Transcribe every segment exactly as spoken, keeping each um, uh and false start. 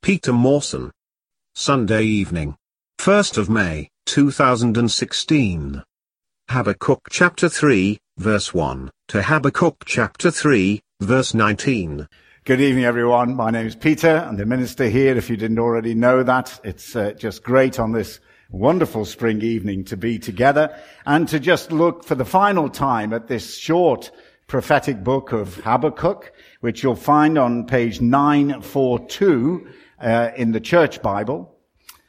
Peter Mawson. Sunday evening, first of May, two thousand sixteen. Habakkuk chapter three, verse one, to Habakkuk chapter three, verse nineteen. Good evening, everyone. My name is Peter. I'm the minister here. If you didn't already know that, it's uh, just great on this wonderful spring evening to be together and to just look for the final time at this short prophetic book of Habakkuk, which you'll find on page nine forty-two uh, in the Church Bible.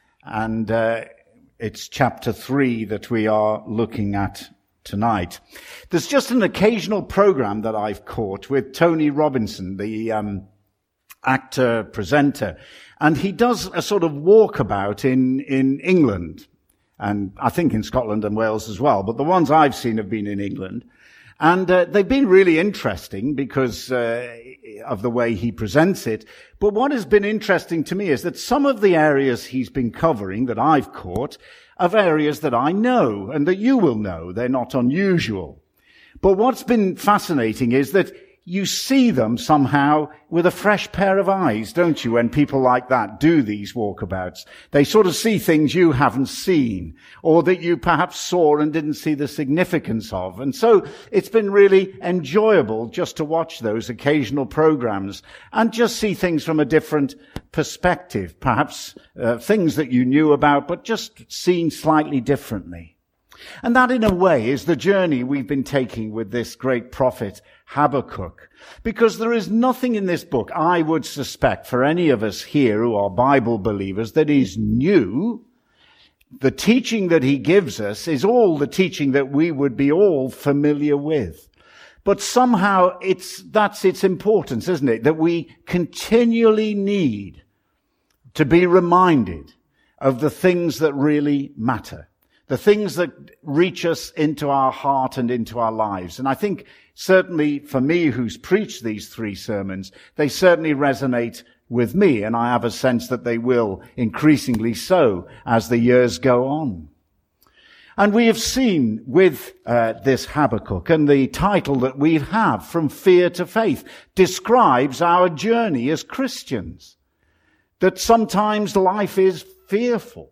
And uh, it's chapter three that we are looking at tonight. There's just an occasional program that I've caught with Tony Robinson, the um, actor, presenter, and he does a sort of walkabout in, in England, and I think in Scotland and Wales as well, but the ones I've seen have been in England. And uh, they've been really interesting because uh, of the way he presents it. But what has been interesting to me is that some of the areas he's been covering that I've caught are areas that I know and that you will know. They're not unusual. But what's been fascinating is that you see them somehow with a fresh pair of eyes, don't you, when people like that do these walkabouts? They sort of see things you haven't seen, or that you perhaps saw and didn't see the significance of. And so it's been really enjoyable just to watch those occasional programs and just see things from a different perspective, perhaps uh, things that you knew about, but just seen slightly differently. And that, in a way, is the journey we've been taking with this great prophet, Habakkuk. Because there is nothing in this book, I would suspect, for any of us here who are Bible believers, that is new. The teaching that he gives us is all the teaching that we would be all familiar with. But somehow it's, that's its importance, isn't it? That we continually need to be reminded of the things that really matter. The things that reach us into our heart and into our lives. And I think certainly for me who's preached these three sermons, they certainly resonate with me. And I have a sense that they will increasingly so as the years go on. And we have seen with uh, this Habakkuk, and the title that we have, From Fear to Faith, describes our journey as Christians. That sometimes life is fearful.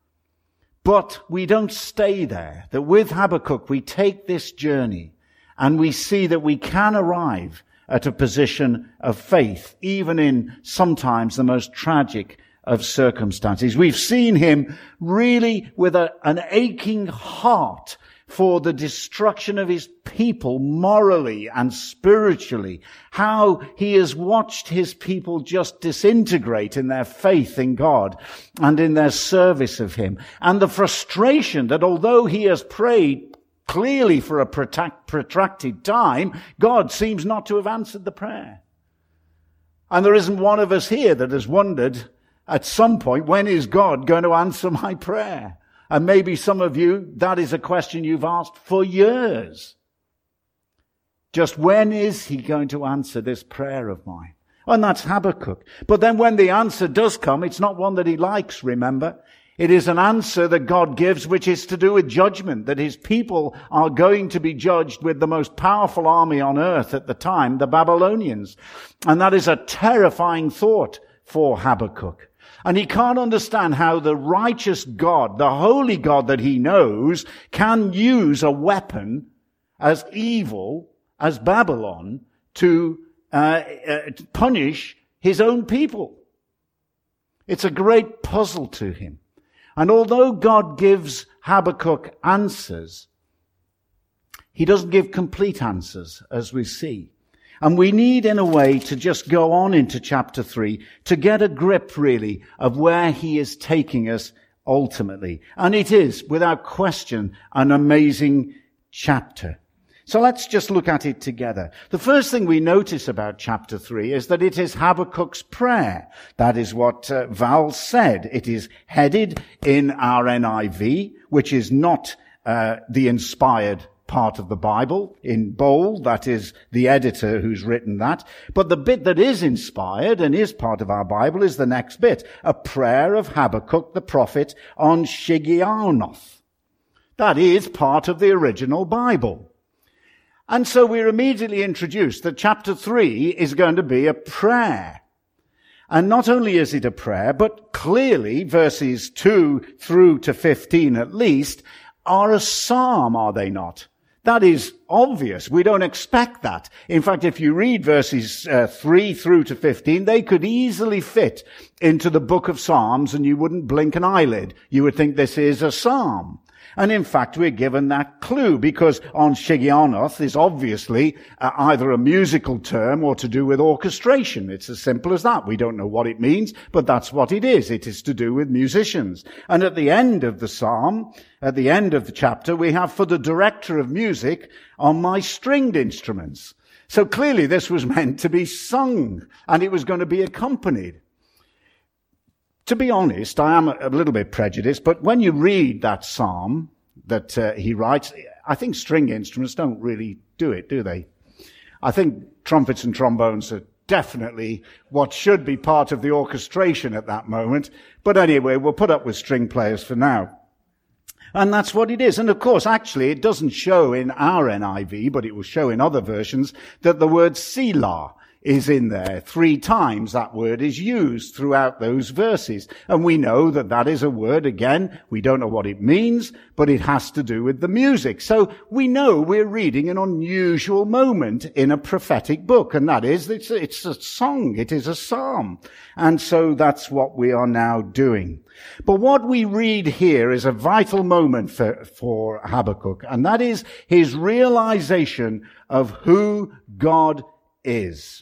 But we don't stay there. That with Habakkuk we take this journey and we see that we can arrive at a position of faith, even in sometimes the most tragic of circumstances. We've seen him really with a, an aching heart for the destruction of his people morally and spiritually, how he has watched his people just disintegrate in their faith in God and in their service of him, and the frustration that although he has prayed clearly for a protracted time, God seems not to have answered the prayer. And there isn't one of us here that has wondered at some point, when is God going to answer my prayer? And maybe some of you, that is a question you've asked for years. Just when is he going to answer this prayer of mine? And that's Habakkuk. But then when the answer does come, it's not one that he likes, remember. It is an answer that God gives which is to do with judgment, that his people are going to be judged with the most powerful army on earth at the time, the Babylonians. And that is a terrifying thought for Habakkuk. And he can't understand how the righteous God, the holy God that he knows, can use a weapon as evil as Babylon to uh, uh, punish his own people. It's a great puzzle to him. And although God gives Habakkuk answers, he doesn't give complete answers, as we see. And we need, in a way, to just go on into chapter three to get a grip, really, of where he is taking us ultimately. And it is, without question, an amazing chapter. So let's just look at it together. The first thing we notice about chapter three is that it is Habakkuk's prayer. That is what uh, Val said. It is headed in our N I V, which is not uh, the inspired part of the Bible in bold. That is the editor who's written that. But the bit that is inspired and is part of our Bible is the next bit, a prayer of Habakkuk the prophet on Shigionoth. That is part of the original Bible. And so we're immediately introduced that chapter three is going to be a prayer. And not only is it a prayer, but clearly verses two through to fifteen at least are a psalm, are they not? That is obvious. We don't expect that. In fact, if you read verses uh, three through to fifteen, they could easily fit into the book of Psalms and you wouldn't blink an eyelid. You would think this is a psalm. And in fact, we're given that clue because on Shigionoth is obviously uh, either a musical term or to do with orchestration. It's as simple as that. We don't know what it means, but that's what it is. It is to do with musicians. And at the end of the psalm, at the end of the chapter, we have for the director of music on my stringed instruments. So clearly this was meant to be sung and it was going to be accompanied. To be honest, I am a little bit prejudiced, but when you read that psalm that uh, he writes, I think string instruments don't really do it, do they? I think trumpets and trombones are definitely what should be part of the orchestration at that moment. But anyway, we'll put up with string players for now. And that's what it is. And of course, actually, it doesn't show in our N I V, but it will show in other versions that the word Selah is in there. Three times that word is used throughout those verses. And we know that that is a word, again, we don't know what it means, but it has to do with the music. So we know we're reading an unusual moment in a prophetic book, and that is, it's, it's a song, it is a psalm. And so that's what we are now doing. But what we read here is a vital moment for, for Habakkuk, and that is his realization of who God is.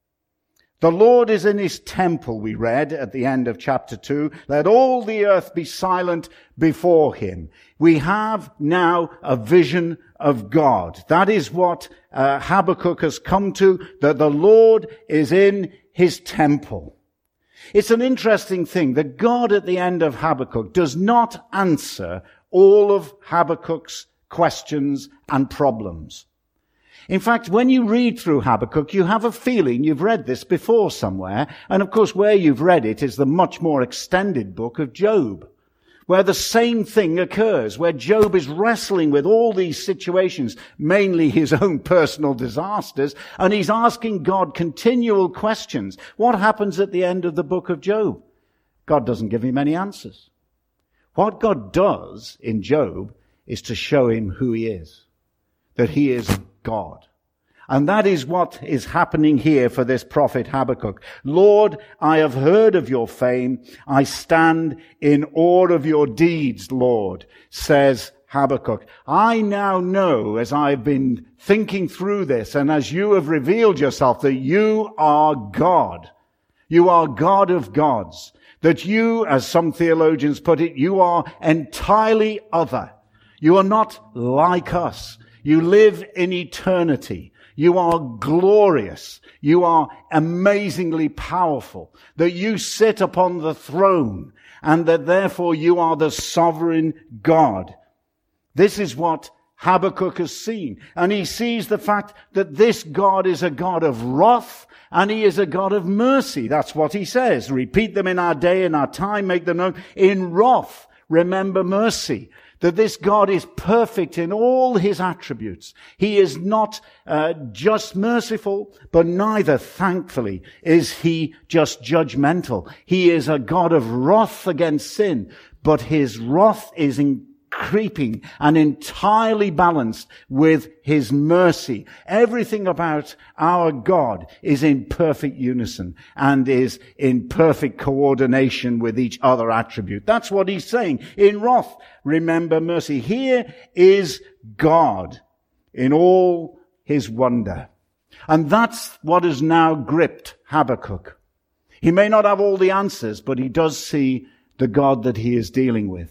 The Lord is in his temple, we read at the end of chapter two. Let all the earth be silent before him. We have now a vision of God. That is what uh, Habakkuk has come to, that the Lord is in his temple. It's an interesting thing that God at the end of Habakkuk does not answer all of Habakkuk's questions and problems. In fact, when you read through Habakkuk, you have a feeling you've read this before somewhere. And of course, where you've read it is the much more extended book of Job, where the same thing occurs, where Job is wrestling with all these situations, mainly his own personal disasters, and he's asking God continual questions. What happens at the end of the book of Job? God doesn't give him any answers. What God does in Job is to show him who he is, that he is God. And that is what is happening here for this prophet Habakkuk. Lord, I have heard of your fame. I stand in awe of your deeds, Lord, says Habakkuk. I now know, as I've been thinking through this, and as you have revealed yourself, that you are God. You are God of gods. That you, as some theologians put it, you are entirely other. You are not like us. You live in eternity. You are glorious. You are amazingly powerful. That you sit upon the throne and that therefore you are the sovereign God. This is what Habakkuk has seen. And he sees the fact that this God is a God of wrath and he is a God of mercy. That's what he says. Repeat them in our day, in our time, make them known. In wrath, remember mercy. That this God is perfect in all his attributes. He is not uh, just merciful, but neither, thankfully, is he just judgmental. He is a God of wrath against sin, but his wrath is in creeping and entirely balanced with his mercy. Everything about our God is in perfect unison and is in perfect coordination with each other attribute. That's what he's saying. In wrath, remember mercy. Here is God in all his wonder. And that's what has now gripped Habakkuk. He may not have all the answers, but he does see the God that he is dealing with.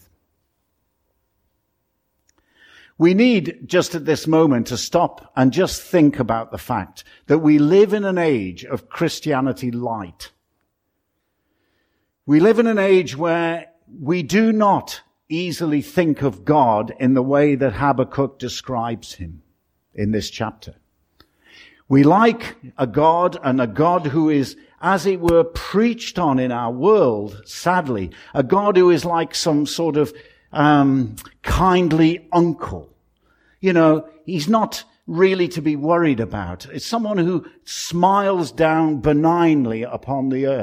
We need, just at this moment, to stop and just think about the fact that we live in an age of Christianity light. We live in an age where we do not easily think of God in the way that Habakkuk describes him in this chapter. We like a God, and a God who is, as it were, preached on in our world, sadly. A God who is like some sort of um kindly uncle. You know, he's not really to be worried about. It's someone who smiles down benignly upon the earth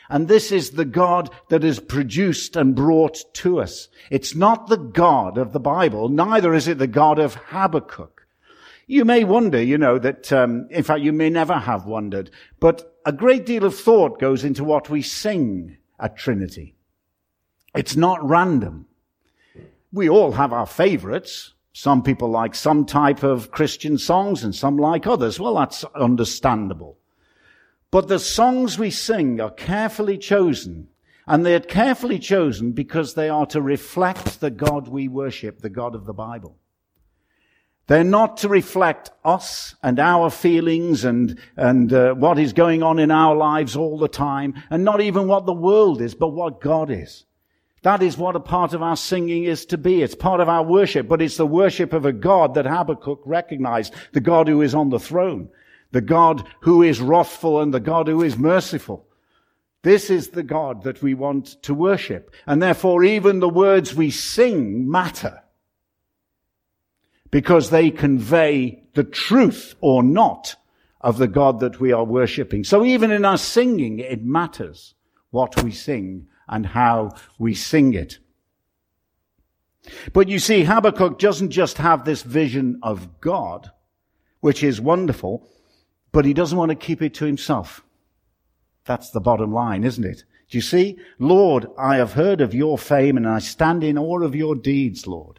And this is the God that is produced and brought to us. It's not the God of the Bible, neither is it the God of Habakkuk. You may wonder, you know, that, um, in fact, you may never have wondered, but a great deal of thought goes into what we sing at Trinity. It's not random. We all have our favorites. Some people like some type of Christian songs and some like others. Well, that's understandable. But the songs we sing are carefully chosen, and they're carefully chosen because they are to reflect the God we worship, the God of the Bible. They're not to reflect us and our feelings and, and uh, what is going on in our lives all the time, and not even what the world is, but what God is. That is what a part of our singing is to be. It's part of our worship, but it's the worship of a God that Habakkuk recognized, the God who is on the throne, the God who is wrathful and the God who is merciful. This is the God that we want to worship. And therefore, even the words we sing matter, because they convey the truth or not of the God that we are worshiping. So even in our singing, it matters what we sing and how we sing it. But you see, Habakkuk doesn't just have this vision of God, which is wonderful, but he doesn't want to keep it to himself. That's the bottom line, isn't it? Do you see? Lord, I have heard of your fame and I stand in awe of your deeds, Lord.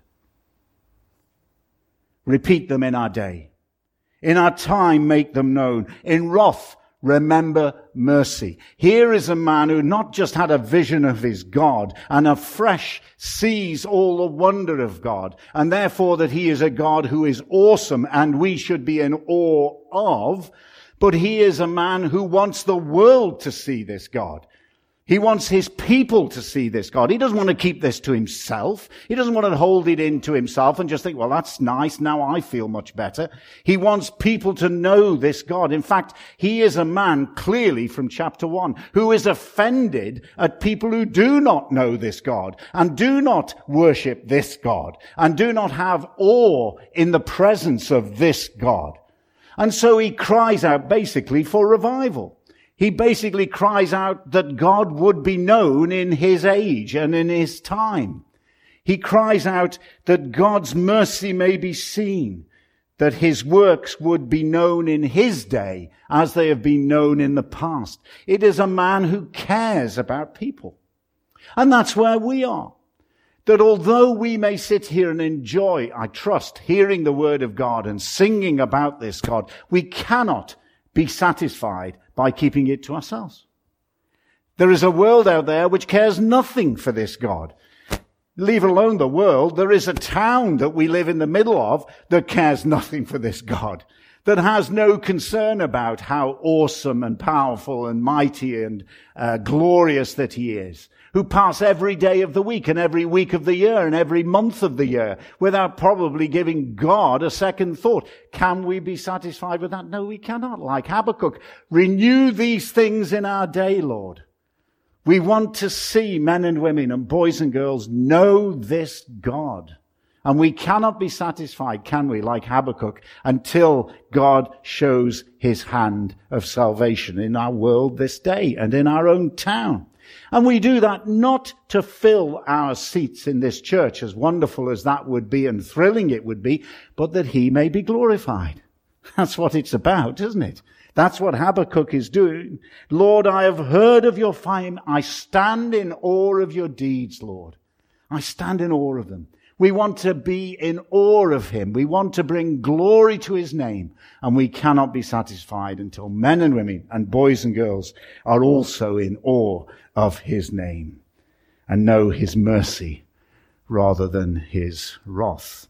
Repeat them in our day. In our time, make them known. In wrath, remember mercy. Here is a man who not just had a vision of his God and afresh sees all the wonder of God, and therefore that he is a God who is awesome and we should be in awe of, but he is a man who wants the world to see this God. He wants his people to see this God. He doesn't want to keep this to himself. He doesn't want to hold it in to himself and just think, well, that's nice. Now I feel much better. He wants people to know this God. In fact, he is a man, clearly from chapter one, who is offended at people who do not know this God and do not worship this God and do not have awe in the presence of this God. And so he cries out basically for revival. He basically cries out that God would be known in his age and in his time. He cries out that God's mercy may be seen, that his works would be known in his day as they have been known in the past. It is a man who cares about people. And that's where we are. That although we may sit here and enjoy, I trust, hearing the word of God and singing about this God, we cannot be satisfied by keeping it to ourselves. There is a world out there which cares nothing for this God. Leave alone the world, there is a town that we live in the middle of that cares nothing for this God, that has no concern about how awesome and powerful and mighty and uh, glorious that he is, who pass every day of the week and every week of the year and every month of the year without probably giving God a second thought. Can we be satisfied with that? No, we cannot. Like Habakkuk, renew these things in our day, Lord. We want to see men and women and boys and girls know this God. And we cannot be satisfied, can we, like Habakkuk, until God shows his hand of salvation in our world this day and in our own town. And we do that not to fill our seats in this church, as wonderful as that would be and thrilling it would be, but that he may be glorified. That's what it's about, isn't it? That's what Habakkuk is doing. Lord, I have heard of your fame. I stand in awe of your deeds, Lord. I stand in awe of them. We want to be in awe of him. We want to bring glory to his name. And we cannot be satisfied until men and women and boys and girls are also in awe of his name and know his mercy rather than his wrath.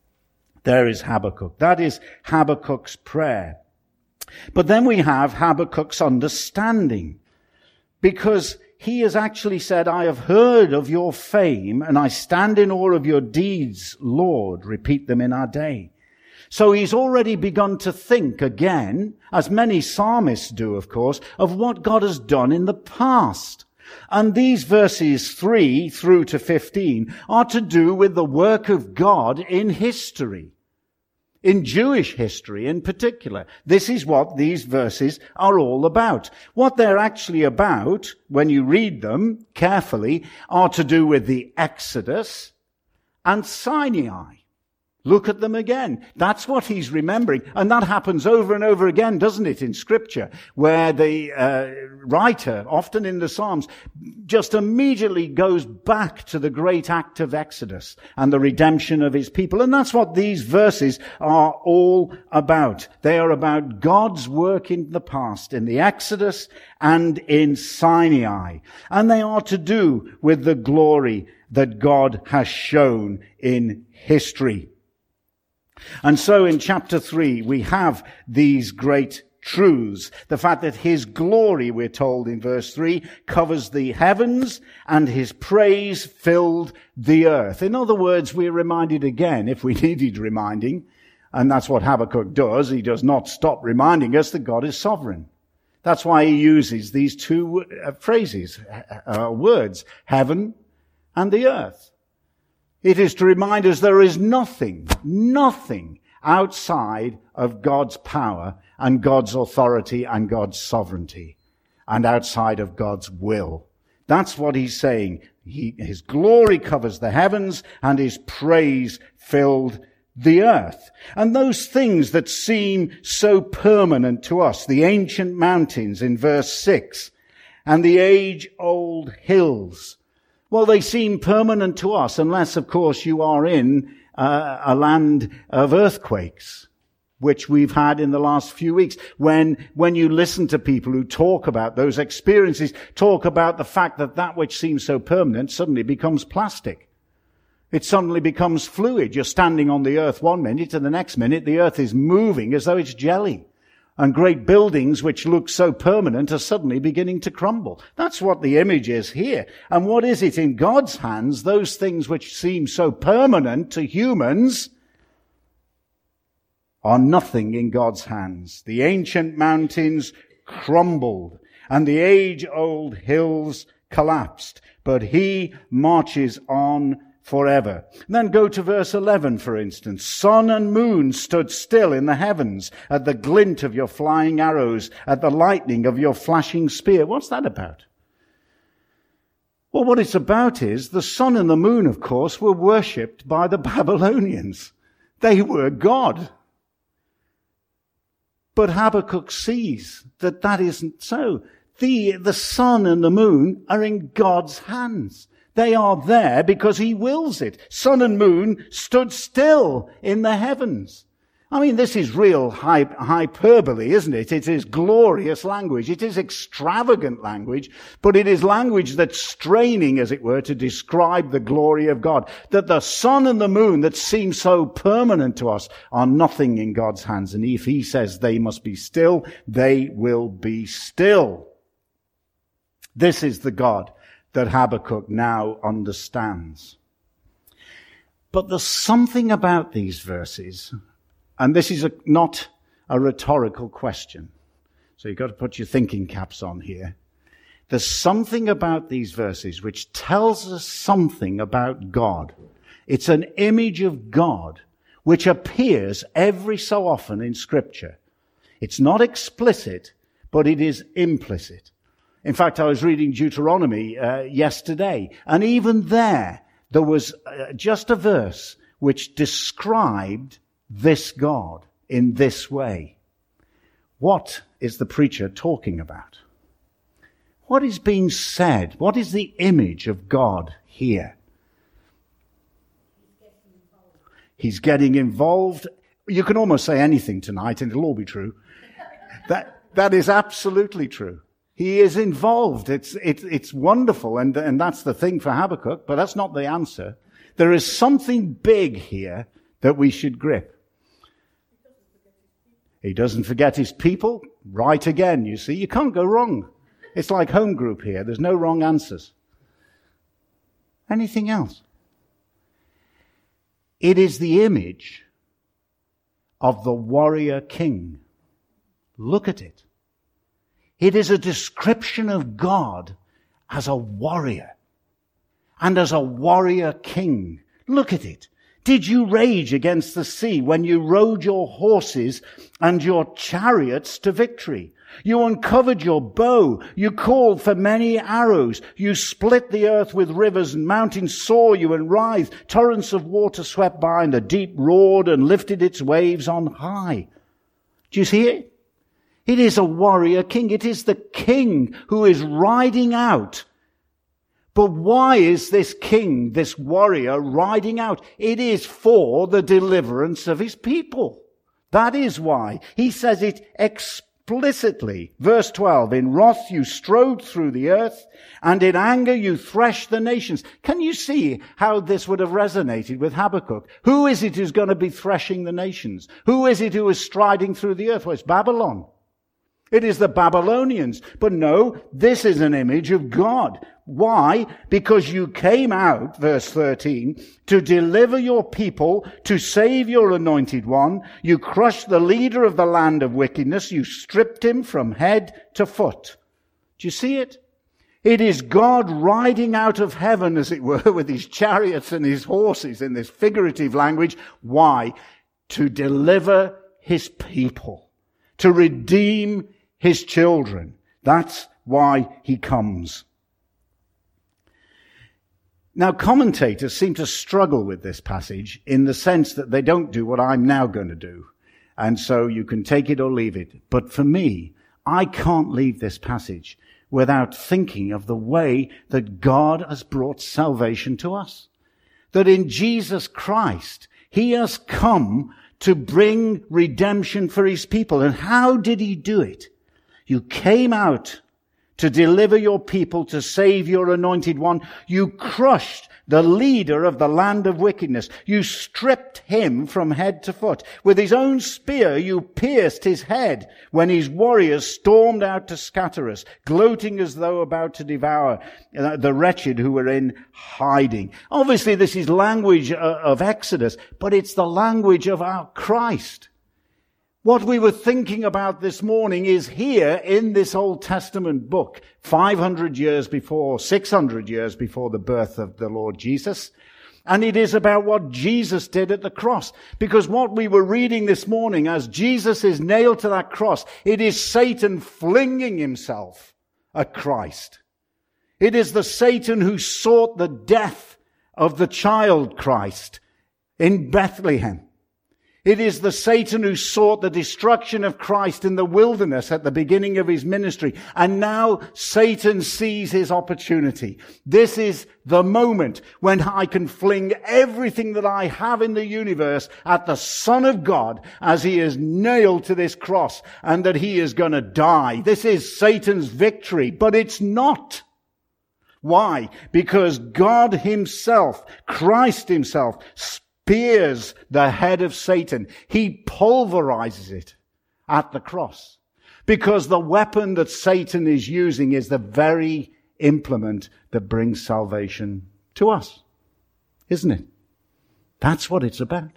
There is Habakkuk. That is Habakkuk's prayer. But then we have Habakkuk's understanding, because he has actually said, I have heard of your fame and I stand in awe of your deeds, Lord. Repeat them in our day. So he's already begun to think again, as many psalmists do, of course, of what God has done in the past. And these verses three through to fifteen are to do with the work of God in history. in Jewish history in particular. This is what these verses are all about. What they're actually about, when you read them carefully, are to do with the Exodus and Sinai. Look at them again. That's what he's remembering. And that happens over and over again, doesn't it, in Scripture, where the uh, writer, often in the Psalms, just immediately goes back to the great act of Exodus and the redemption of his people. And that's what these verses are all about. They are about God's work in the past, in the Exodus and in Sinai. And they are to do with the glory that God has shown in history. And so in chapter three, we have these great truths. The fact that his glory, we're told in verse three, covers the heavens and his praise filled the earth. In other words, we're reminded again, if we needed reminding, and that's what Habakkuk does, he does not stop reminding us that God is sovereign. That's why he uses these two uh, phrases, uh, words, heaven and the earth. It is to remind us there is nothing, nothing outside of God's power and God's authority and God's sovereignty and outside of God's will. That's what he's saying. He, his glory covers the heavens and his praise filled the earth. And those things that seem so permanent to us, the ancient mountains in verse six and the age-old hills, well, they seem permanent to us, unless, of course, you are in uh, a land of earthquakes, which we've had in the last few weeks. When, when you listen to people who talk about those experiences, talk about the fact that that which seems so permanent suddenly becomes plastic. It suddenly becomes fluid. You're standing on the earth one minute, and the next minute the earth is moving as though it's jelly. And great buildings which look so permanent are suddenly beginning to crumble. That's what the image is here. And what is it in God's hands? Those things which seem so permanent to humans are nothing in God's hands. The ancient mountains crumbled and the age-old hills collapsed, but he marches on forever. Then go to verse eleven, for instance. Sun and moon stood still in the heavens at the glint of your flying arrows, at the lightning of your flashing spear. What's that about? Well, what it's about is the sun and the moon, of course, were worshipped by the Babylonians. They were God. But Habakkuk sees that that isn't so. The, the sun and the moon are in God's hands. They are there because he wills it. Sun and moon stood still in the heavens. I mean, this is real hyperbole, isn't it? It is glorious language. It is extravagant language, but it is language that's straining, as it were, to describe the glory of God. That the sun and the moon that seem so permanent to us are nothing in God's hands. And if he says they must be still, they will be still. This is the God that Habakkuk now understands. But there's something about these verses, and this is a, not a rhetorical question, so you've got to put your thinking caps on here. There's something about these verses which tells us something about God. It's an image of God which appears every so often in Scripture. It's not explicit, but it is implicit. In fact, I was reading Deuteronomy uh, yesterday, and even there, there was uh, just a verse which described this God in this way. What is the preacher talking about? What is being said? What is the image of God here? He's getting involved. You can almost say anything tonight, and it'll all be true. That that is absolutely true. He is involved. It's, it's, it's wonderful. And, and that's the thing for Habakkuk, but that's not the answer. There is something big here that we should grip. He doesn't forget his people. Right again, you see. You can't go wrong. It's like home group here. There's no wrong answers. Anything else? It is the image of the warrior king. Look at it. It is a description of God as a warrior and as a warrior king. Look at it. Did you rage against the sea when you rode your horses and your chariots to victory? You uncovered your bow. You called for many arrows. You split the earth with rivers, and mountains saw you and writhed. Torrents of water swept by, and the deep roared and lifted its waves on high. Do you see it? It is a warrior king. It is the king who is riding out. But why is this king, this warrior, riding out? It is for the deliverance of his people. That is why. He says it explicitly. Verse twelve, in wrath you strode through the earth, and in anger you threshed the nations. Can you see how this would have resonated with Habakkuk? Who is it who's going to be threshing the nations? Who is it who is striding through the earth? Well, it's Babylon. It is the Babylonians. But no, this is an image of God. Why? Because you came out, verse thirteen, to deliver your people, to save your anointed one. You crushed the leader of the land of wickedness. You stripped him from head to foot. Do you see it? It is God riding out of heaven, as it were, with his chariots and his horses in this figurative language. Why? To deliver his people, to redeem his children. That's why he comes. Now, commentators seem to struggle with this passage in the sense that they don't do what I'm now going to do. And so you can take it or leave it. But for me, I can't leave this passage without thinking of the way that God has brought salvation to us. That in Jesus Christ, he has come to bring redemption for his people. And how did he do it? You came out to deliver your people, to save your anointed one. You crushed the leader of the land of wickedness. You stripped him from head to foot. With his own spear, you pierced his head when his warriors stormed out to scatter us, gloating as though about to devour the wretched who were in hiding. Obviously, this is language of Exodus, but it's the language of our Christ. What we were thinking about this morning is here in this Old Testament book, five hundred years before, six hundred years before the birth of the Lord Jesus. And it is about what Jesus did at the cross. Because what we were reading this morning, as Jesus is nailed to that cross, it is Satan flinging himself at Christ. It is the Satan who sought the death of the child Christ in Bethlehem. It is the Satan who sought the destruction of Christ in the wilderness at the beginning of his ministry. And now Satan sees his opportunity. This is the moment when I can fling everything that I have in the universe at the Son of God as he is nailed to this cross and that he is going to die. This is Satan's victory, but it's not. Why? Because God himself, Christ himself, spears the head of Satan. He pulverizes it at the cross. Because the weapon that Satan is using is the very implement that brings salvation to us. Isn't it? That's what it's about.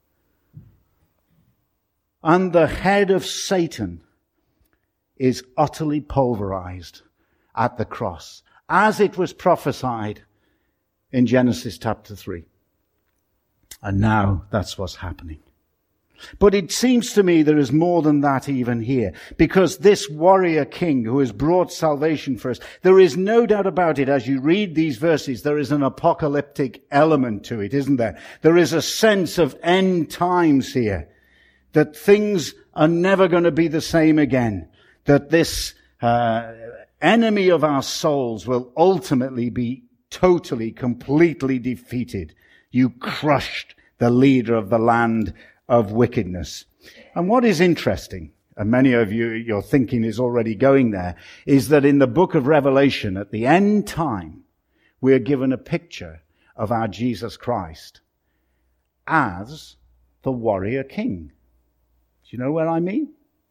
And the head of Satan is utterly pulverized at the cross, as it was prophesied in Genesis chapter three. And now that's what's happening. But it seems to me there is more than that even here. Because this warrior king who has brought salvation for us, there is no doubt about it. As you read these verses, there is an apocalyptic element to it, isn't there? There is a sense of end times here. That things are never going to be the same again. That this uh, enemy of our souls will ultimately be totally, completely defeated. You crushed the leader of the land of wickedness. And what is interesting, and many of you, your thinking is already going there, is that in the book of Revelation, at the end time, we are given a picture of our Jesus Christ as the warrior king. Do you know what I mean?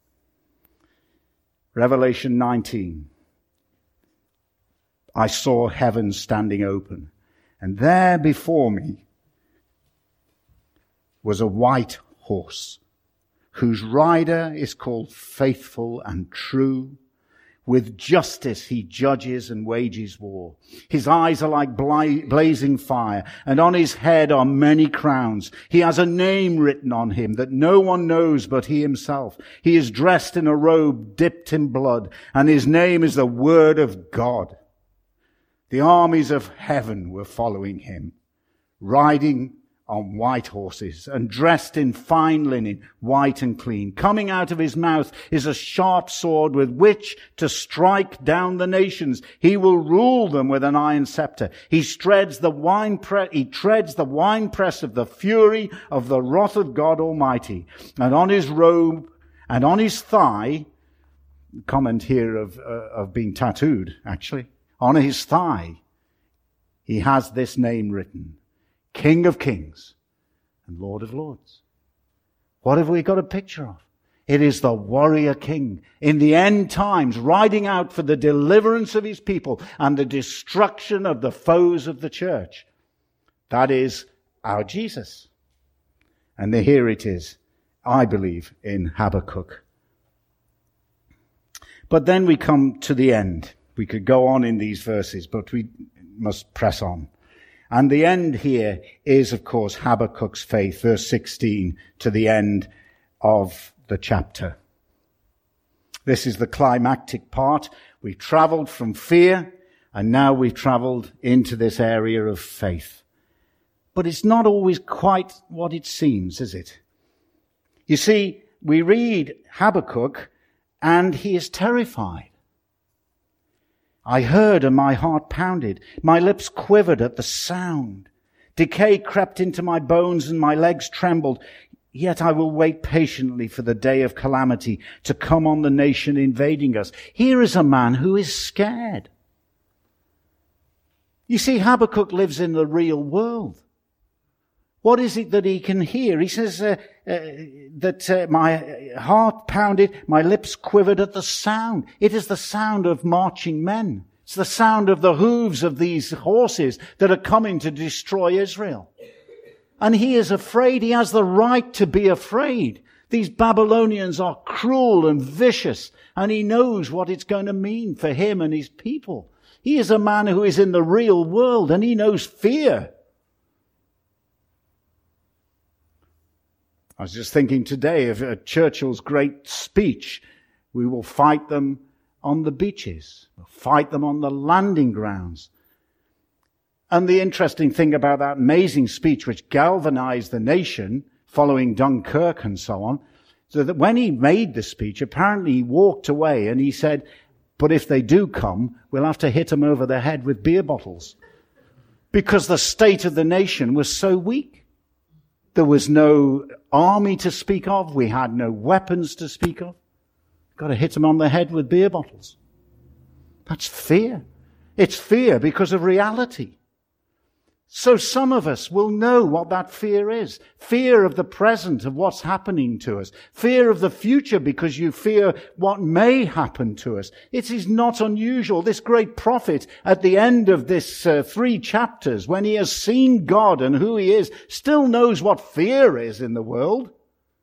Revelation nineteen. I saw heaven standing open, and there before me was a white horse, whose rider is called Faithful and True. With justice he judges and wages war. His eyes are like bla- blazing fire, and on his head are many crowns. He has a name written on him that no one knows but he himself. He is dressed in a robe dipped in blood, and his name is the Word of God. The armies of heaven were following him, riding on white horses and dressed in fine linen, white and clean. Coming out of his mouth is a sharp sword with which to strike down the nations. He will rule them with an iron scepter. He treads the wine pre- he treads the winepress of the fury of the wrath of God Almighty. And on his robe and on his thigh, comment here of, uh, of being tattooed, actually, on his thigh, he has this name written: King of Kings and Lord of Lords. What have we got a picture of? It is the warrior king in the end times, riding out for the deliverance of his people and the destruction of the foes of the church. That is our Jesus. And here it is, I believe, in Habakkuk. But then we come to the end. We could go on in these verses, but we must press on. And the end here is, of course, Habakkuk's faith, verse sixteen, to the end of the chapter. This is the climactic part. We've traveled from fear, and now we've traveled into this area of faith. But it's not always quite what it seems, is it? You see, we read Habakkuk, and he is terrified. I heard and my heart pounded. My lips quivered at the sound. Decay crept into my bones and my legs trembled. Yet I will wait patiently for the day of calamity to come on the nation invading us. Here is a man who is scared. You see, Habakkuk lives in the real world. What is it that he can hear? He says uh, uh, that uh, my heart pounded, my lips quivered at the sound. It is the sound of marching men. It's the sound of the hooves of these horses that are coming to destroy Israel. And he is afraid. He has the right to be afraid. These Babylonians are cruel and vicious, and he knows what it's going to mean for him and his people. He is a man who is in the real world, and he knows fear. I was just thinking today of uh, Churchill's great speech. We will fight them on the beaches. We'll fight them on the landing grounds. And the interesting thing about that amazing speech, which galvanized the nation following Dunkirk and so on, so that when he made the speech, apparently he walked away and he said, but if they do come, we'll have to hit them over the head with beer bottles. Because the state of the nation was so weak. There was no army to speak of. We had no weapons to speak of. Got to hit them on the head with beer bottles. That's fear. It's fear because of reality. So some of us will know what that fear is. Fear of the present, of what's happening to us. Fear of the future because you fear what may happen to us. It is not unusual. This great prophet, at the end of this uh, three chapters, when he has seen God and who he is, still knows what fear is in the world.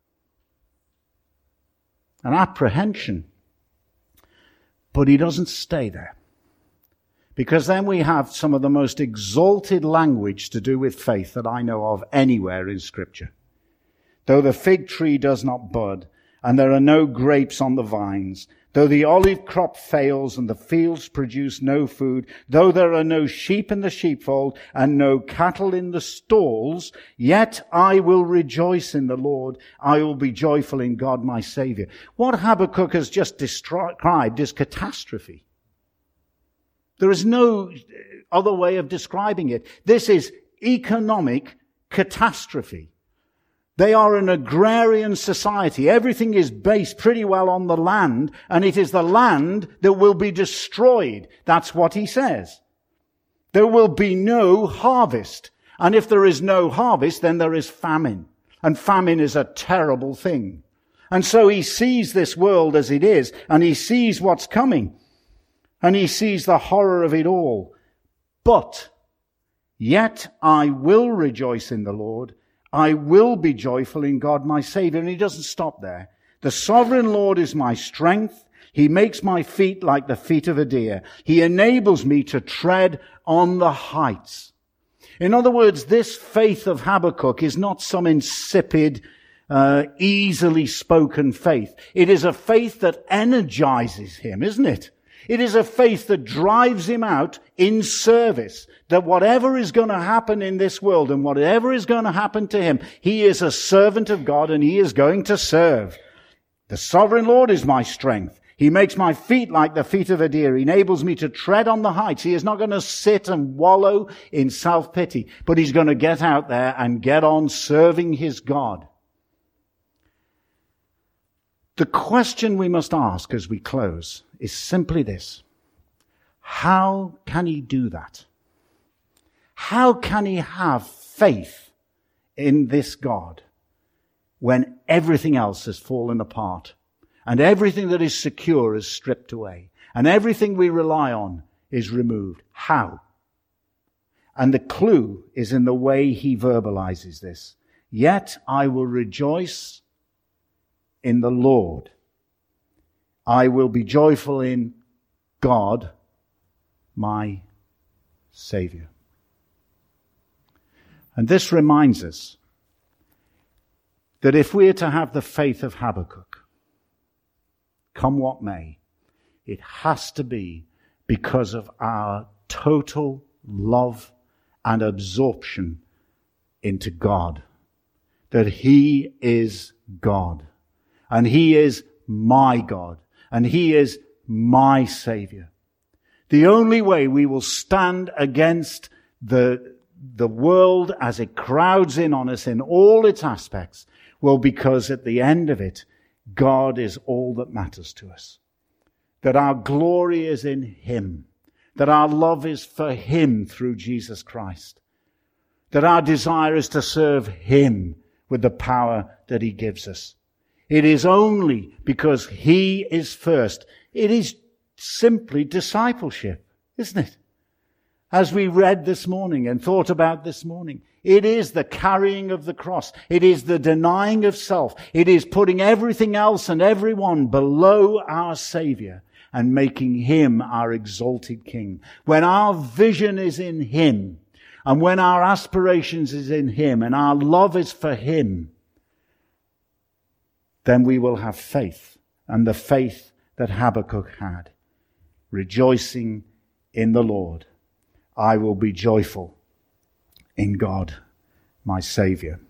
An apprehension. But he doesn't stay there. Because then we have some of the most exalted language to do with faith that I know of anywhere in Scripture. Though the fig tree does not bud, and there are no grapes on the vines, though the olive crop fails and the fields produce no food, though there are no sheep in the sheepfold and no cattle in the stalls, yet I will rejoice in the Lord. I will be joyful in God my Savior. What Habakkuk has just described is catastrophe. There is no other way of describing it. This is economic catastrophe. They are an agrarian society. Everything is based pretty well on the land, and it is the land that will be destroyed. That's what he says. There will be no harvest. And if there is no harvest, then there is famine. And famine is a terrible thing. And so he sees this world as it is, and he sees what's coming. And he sees the horror of it all. But, yet I will rejoice in the Lord. I will be joyful in God my Savior. And he doesn't stop there. The sovereign Lord is my strength. He makes my feet like the feet of a deer. He enables me to tread on the heights. In other words, this faith of Habakkuk is not some insipid, uh, easily spoken faith. It is a faith that energizes him, isn't it? It is a faith that drives him out in service, that whatever is going to happen in this world and whatever is going to happen to him, he is a servant of God and he is going to serve. The sovereign Lord is my strength. He makes my feet like the feet of a deer. He enables me to tread on the heights. He is not going to sit and wallow in self-pity, but he's going to get out there and get on serving his God. The question we must ask as we close is simply this. How can he do that? How can he have faith in this God when everything else has fallen apart and everything that is secure is stripped away and everything we rely on is removed? How? And the clue is in the way he verbalizes this. Yet I will rejoice in the Lord. I will be joyful in God, my Savior. And this reminds us that if we are to have the faith of Habakkuk, come what may, it has to be because of our total love and absorption into God. That he is God. And he is my God. And he is my Savior. The only way we will stand against the, the world as it crowds in on us in all its aspects will because at the end of it, God is all that matters to us. That our glory is in him. That our love is for him through Jesus Christ. That our desire is to serve him with the power that he gives us. It is only because he is first. It is simply discipleship, isn't it? As we read this morning and thought about this morning, it is the carrying of the cross. It is the denying of self. It is putting everything else and everyone below our Savior and making him our exalted King. When our vision is in him and when our aspirations is in him and our love is for him, then we will have faith, and the faith that Habakkuk had. Rejoicing in the Lord. I will be joyful in God, my Savior.